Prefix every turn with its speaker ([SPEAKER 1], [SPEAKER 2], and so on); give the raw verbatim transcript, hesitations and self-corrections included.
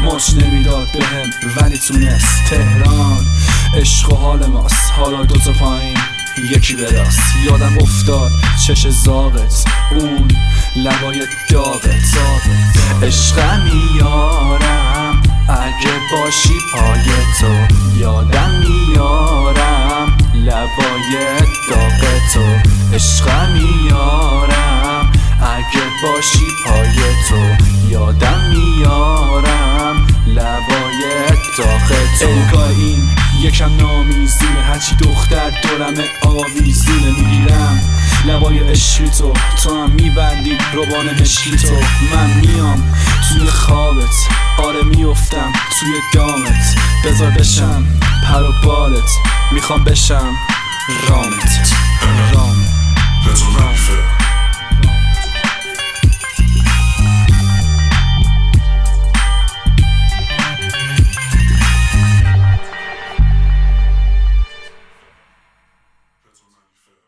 [SPEAKER 1] مچ نمیداد بهم ولی تونست. تهران عشق و حال ماست، حالا دوتا پایین یکی براست. یادم افتاد چش زاغت، اون لبای داغت. عشقم میارم اگه باشی پای تو، یادم میارم لبای داغ تو. عشقم میارم اگه باشی پای تو، یادم میارم لبای داغ تو. انگار این یکم نامیزونه، هرچی دختر دورم آویزونه. میگیرم لبای عشقی تو، تو هم میبندی روبان مشکی تو. من میام توی خوابت، آره میافتم توی دامت. بذار بشم پر و بالت، میخوام بشم رامت. رامت